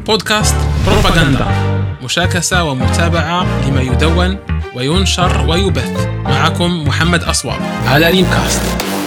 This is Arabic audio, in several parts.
بودكاست بروباغندا، مشاكسة ومتابعة لما يدون وينشر ويبث. معكم محمد أصواب على ريمكاست.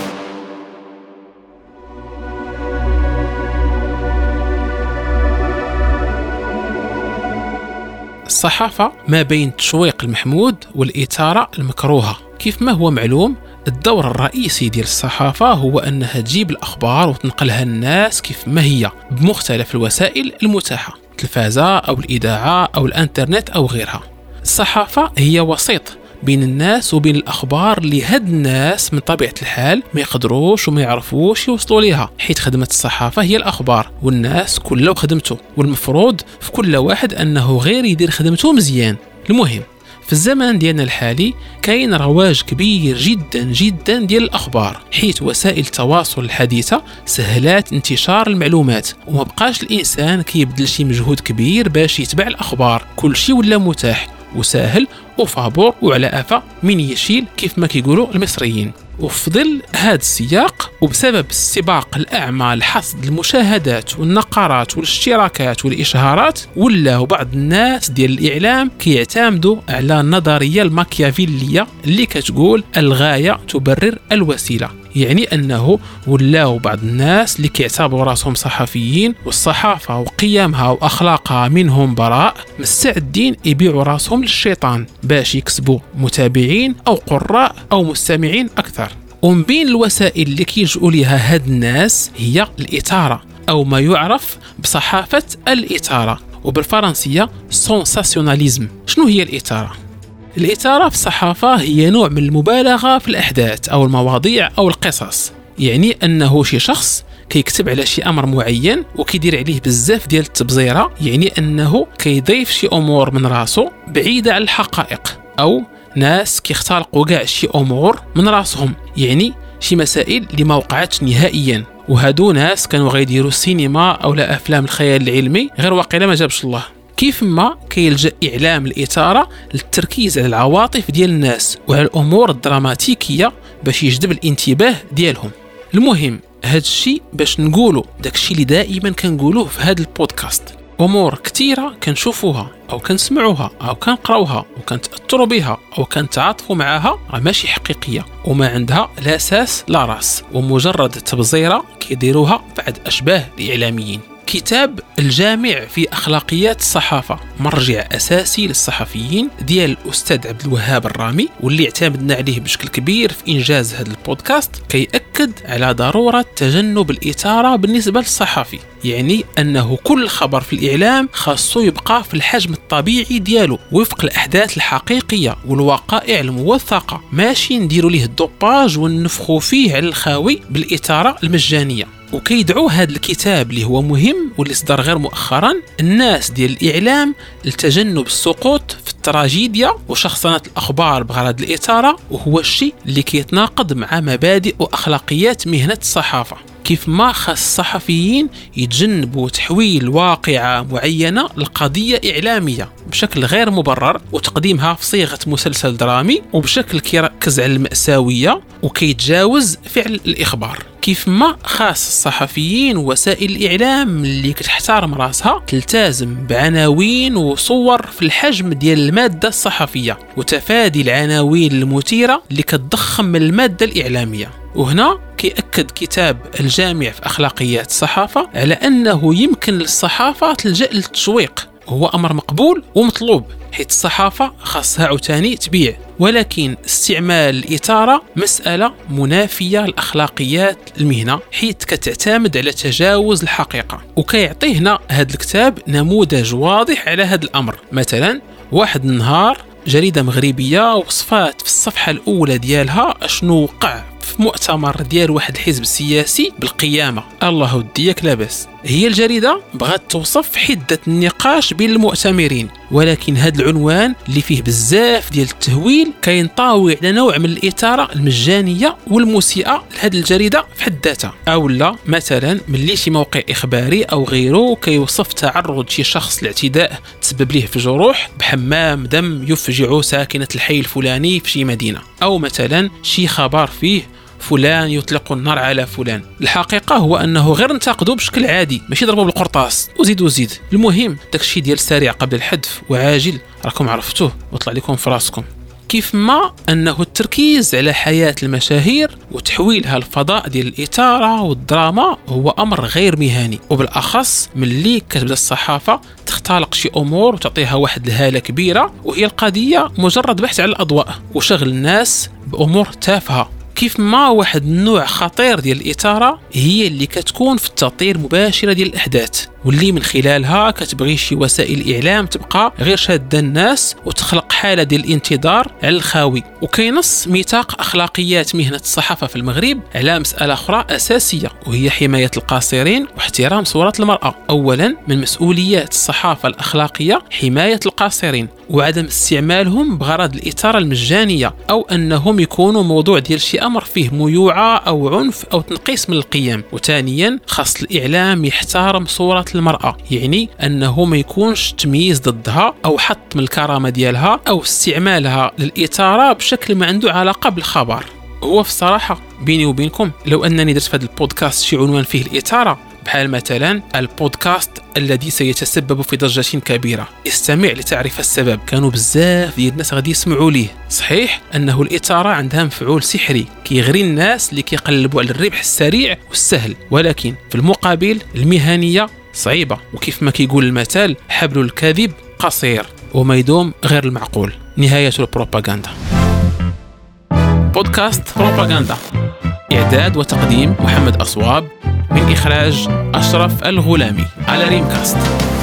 الصحافة ما بين التشويق المحمود والإثارة المكروهة. كيف ما هو معلوم، الدور الرئيسي ديال الصحافة هو أنها تجيب الأخبار وتنقلها الناس كيف ما هي بمختلف الوسائل المتاحة، التلفازة أو الإذاعة أو الإنترنت أو غيرها. الصحافة هي وسيط بين الناس وبين الأخبار اللي هاد الناس من طبيعة الحال ما يقدروش وما يعرفوش يوصلوا ليها، حيث خدمة الصحافة هي الأخبار والناس كله خدمته، والمفروض في كل واحد أنه غير يدير خدمته مزيان. المهم في الزمن ديالنا الحالي كاين رواج كبير جدا جدا ديال الأخبار، حيث وسائل التواصل الحديثة سهلات انتشار المعلومات، وما بقاش الإنسان كيبذل شي مجهود كبير باش يتبع الأخبار. كل شيء ولا متاح وسهل وفابور وعلى أفا من يشيل كيف ما كيقولوا المصريين. وفي ظل هذا السياق وبسبب السباق الأعمى لحصد المشاهدات والنقرات والاشتراكات والإشهارات، ولاو بعض الناس ديال الإعلام كيعتمدوا على النظرية الماكيافيلية اللي كتقول الغاية تبرر الوسيلة. يعني أنه ولاو بعض الناس اللي كيعتبروا راسهم صحفيين والصحافة وقيمها وأخلاقها منهم براء، مستعدين يبيعوا راسهم للشيطان باش يكسبوا متابعين أو قراء أو مستمعين أكثر. ومن بين الوسائل اللي كيلجؤوا لها هاد الناس هي الإثارة، أو ما يعرف بصحافة الإثارة، وبالفرنسية سونساسيوناليزم. شنو هي الإثارة؟ الإثارة في الصحافة هي نوع من المبالغة في الأحداث أو المواضيع أو القصص. يعني أنه شي شخص كيكتب على شي أمر معين وكيدير عليه بزاف ديال التبزيرة، يعني أنه كيضيف شي أمور من راسه بعيدة عن الحقائق، أو ناس كيختلقوا كاع شي أمور من راسهم، يعني شي مسائل اللي ما وقعتش نهائيا. وهادو ناس كانوا غيديروا السينما أو لا أفلام الخيال العلمي، غير واقيلا ما جابش الله. كيف ما كيلجأ إعلام الإثارة للتركيز على العواطف ديال الناس وعلى الأمور الدراماتيكية باش يجذب الانتباه ديالهم. المهم هاد الشيء باش نقولوا داكشي اللي دائما كنقولوه في هاد البودكاست. أمور كثيرة كنشوفوها أو كنسمعوها أو كنقراوها وكنتأثروا بها أو كنتعاطفوا معها ماشي حقيقية وما عندها لا أساس لا راس، ومجرد تبزيرة كيديروها بعض أشباه الإعلاميين. كتاب الجامع في أخلاقيات الصحافة، مرجع أساسي للصحفيين ديال الأستاذ عبد الوهاب الرامي، واللي اعتمدنا عليه بشكل كبير في إنجاز هذا البودكاست، كيأكد على ضرورة تجنب الإثارة بالنسبة للصحفي. يعني أنه كل خبر في الإعلام خاصو يبقى في الحجم الطبيعي ديالو وفق الأحداث الحقيقية والوقائع الموثقة، ماشي نديروا ليه الدوباج ونفخوا فيه على الخاوي بالإثارة المجانية. وكيدعو هذا الكتاب اللي هو مهم واللي صدر غير مؤخرا الناس ديال الإعلام لتجنب السقوط في التراجيديا وشخصنة الأخبار بغرض الإثارة، وهو الشيء اللي كيتناقض مع مبادئ وأخلاقيات مهنة الصحافة. كيف ما خاص الصحفيين يتجنبوا تحويل واقعة معينة لقضية إعلامية بشكل غير مبرر وتقديمها في صيغة مسلسل درامي وبشكل كيركز على المأساوية وكيتجاوز فعل الإخبار. كيف ما خاص الصحفيين ووسائل الإعلام اللي كتحترم راسها تلتزم بعناوين وصور في الحجم ديال المادة الصحفية وتفادي العناوين المثيرة اللي كتضخم من المادة الإعلامية. وهنا كيأكد كتاب الجامع في أخلاقيات الصحافة على أنه يمكن للصحافة تلجأ للتشويق، هو أمر مقبول ومطلوب، حيث الصحافة خاصها عتاني تبيع، ولكن استعمال الإثارة مسألة منافية لأخلاقيات المهنة، حيث كتعتمد على تجاوز الحقيقة. وكيعطيه هنا هذا الكتاب نموذج واضح على هذا الأمر. مثلا واحد النهار جريدة مغربية وصفات في الصفحة الأولى ديالها أشنو وقع في مؤتمر ديال واحد الحزب السياسي بالقيامة. الله وديك لاباس. هي الجريدة بغات توصف حدة النقاش بين المؤتمرين، ولكن هذا العنوان اللي فيه بزاف ديال التهويل كينطوي على نوع من الإثارة المجانية والمسيئة لهذه الجريدة في حد ذاتها. أو لا مثلا ملي شي موقع إخباري أو غيره كيوصف تعرض شي شخص لاعتداء تسبب ليه في جروح بحمام دم يفجع ساكنة الحي الفلاني في شي مدينة، أو مثلا شي خبر فيه فلان يطلق النار على فلان. الحقيقة هو أنه غير انتقدوا بشكل عادي، ماشي ضربوا بالقرطاس وزيد. المهم داكشي ديال سريع قبل الحذف وعاجل راكم عرفتوه وطلع لكم في راسكم. كيف ما أنه التركيز على حياة المشاهير وتحويلها الفضاء ديال الإثارة والدراما هو أمر غير مهني، وبالأخص ملي كتبدا الصحافة تختلق شي أمور وتعطيها واحد الهالة كبيرة، وهي القضية مجرد بحث على الأضواء وشغل الناس بأمور تافهة. كيف ما واحد النوع خطير ديال الإثارة هي اللي كتكون في التطير مباشرة ديال الأحداث، واللي من خلالها كتبغي شي وسائل الإعلام تبقى غير شادة الناس وتخلق حالة ديال الانتظار على الخاوي. وكينص ميثاق أخلاقيات مهنة الصحافة في المغرب على مسألة أخرى أساسية، وهي حماية القاصرين واحترام صورة المرأة. أولا من مسؤوليات الصحافة الأخلاقية حماية القاصرين وعدم استعمالهم بغرض الإثارة المجانية، أو أنهم يكونوا موضوع ديال شي أمر فيه ميوعة أو عنف أو تنقيص من القيم. وثانيا خاص الإعلام يحترم صورة المرأة، يعني أنه ما يكونش تمييز ضدها أو حط من الكرامة ديالها أو استعمالها للإثارة بشكل ما عنده علاقة بالخبر. هو في الصراحة بيني وبينكم لو أنني درت في هذا البودكاست شي عنوان فيه الإثارة، بحال مثلا البودكاست الذي سيتسبب في ضجة كبيرة، استمع لتعرف السبب، كانوا بزاف ديال الناس غادي يسمعوا ليه. صحيح أنه الإثارة عندها مفعول سحري كيغري الناس اللي كيقلبوا على الربح السريع والسهل، ولكن في المقابل المهنية صعيبة، وكيف ما كيقول المثال حبل الكاذب قصير وما يدوم غير المعقول. نهاية البروباغندا. بودكاست بروباغندا، إعداد وتقديم محمد أصواب، من إخراج أشرف الغلامي على ريمكاست.